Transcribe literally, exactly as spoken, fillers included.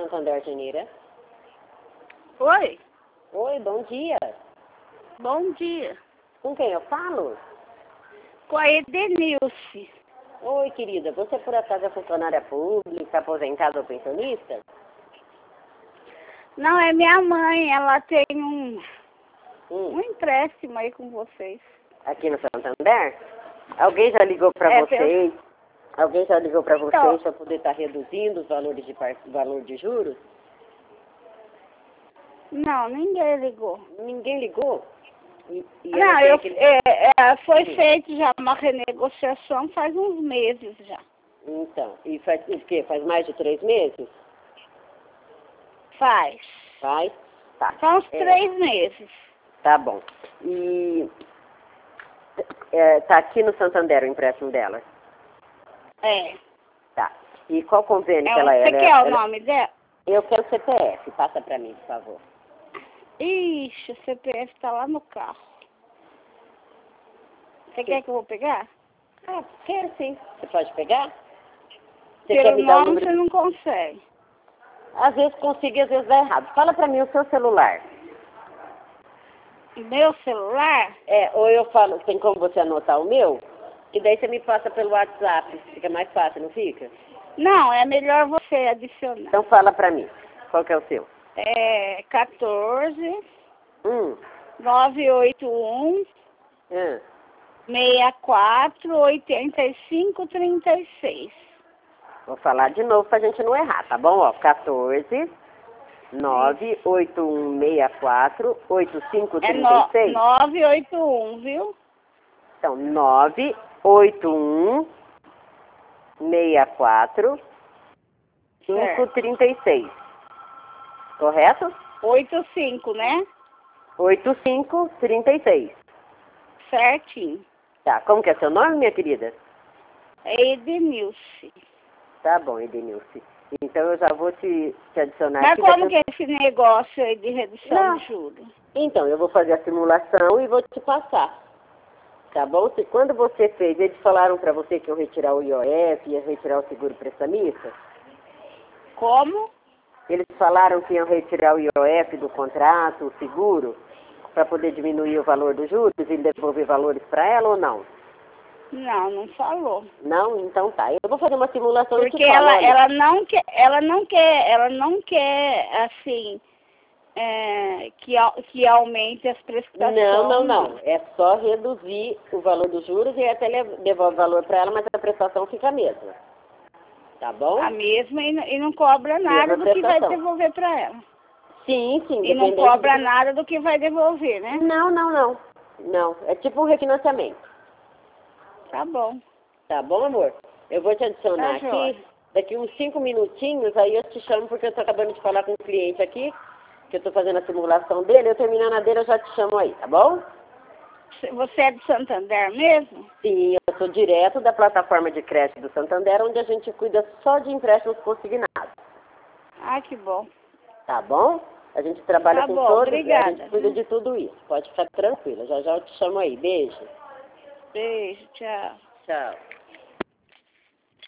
Santander, Janeira. Oi, Oi, bom dia. bom dia. Com quem eu falo? Com a Edenilce. Oi, querida. Você por acaso é funcionária pública, aposentada ou pensionista? Não, é minha mãe, ela tem um, Hum. um empréstimo aí com vocês. Aqui no Santander? Alguém já ligou para É, vocês? Alguém já ligou para Então- vocês para poder estar reduzindo os valores de par... valor de juros? Não, ninguém ligou. Ninguém ligou? E, e Não, ela tem eu, aquele... é, é, foi Sim. feito já uma renegociação faz uns meses já. Então, e faz o quê? Faz mais de três meses? Faz. Faz? Tá. Faz uns É, três meses. Tá bom. E é, tá aqui no Santander o empréstimo dela? É. Tá. E qual convênio é que um, ela é? você Ela é- quer o ela- nome dela? Eu quero C P F. Passa pra mim, por favor. Ixi, o C P F tá lá no carro. Você Sim. quer que eu vou pegar? Ah, quero sim. Você pode pegar? Você quer Pelo me dar o nome número? você não consegue. Às vezes consigo e às vezes dá errado. Fala pra mim o seu celular. Meu celular? É, ou eu falo, tem como você anotar o meu? E daí você me passa pelo WhatsApp. Fica mais fácil, não fica? Não, é melhor você adicionar. Então fala pra mim. Qual que é o seu? É quatorze, Hum. nove oito um, Hum. sessenta e quatro, oitenta e cinco, trinta e seis. Vou falar de novo pra gente não errar, tá bom? Ó, quatorze, nove oito um seis quatro, oito cinco É três seis. nove oito um, viu? Então, nove oito um seis quatro, cinco três seis. Correto? oitenta e cinco, né? oito cinco três seis. Certinho. Tá, como que é seu nome, minha querida? É Edenilce. Tá bom, Edenilce. Então eu já vou te, te adicionar Mas aqui. como daqui- que é esse negócio aí de redução Não. de juros? Então, eu vou fazer a simulação e vou te passar. Tá bom? Se quando você fez, eles falaram pra você que iam retirar o I O F, ia retirar o seguro prestamista? Como? Eles falaram que iam retirar o I O F do contrato, o seguro, para poder diminuir o valor dos juros e devolver valores para ela ou não? Não, não falou. Não? Então tá. Eu vou fazer uma simulação e te Porque falo, ela, olha. ela não quer, ela não quer, ela não quer, assim, é, que, au- que aumente as prestações. Não, não, não. É só reduzir o valor dos juros e até le- devolve valor para ela, mas a prestação fica a mesma. Tá bom? A mesma e, não- e não cobra nada Mesma do que vai prestação. devolver para ela. Sim, sim. E não dependendo cobra do- nada do que vai devolver, né? Não, não, não. Não. É tipo um refinanciamento. Tá bom. Tá bom, amor? Eu vou te adicionar Tá joia. aqui. Daqui uns cinco minutinhos, aí eu te chamo porque eu tô acabando de falar com um cliente aqui, que eu tô fazendo a simulação dele. Eu terminando a dele, eu já te chamo aí, tá bom? Você é de Santander mesmo? Sim, eu sou direto da plataforma de crédito do Santander, onde a gente cuida só de empréstimos consignados. Ah, que bom. Tá bom? A gente trabalha Tá com bom, todos, obrigada. a gente cuida de tudo isso. Pode ficar tranquila. Já já eu te chamo aí. Beijo. Beijo, tchau. Tchau.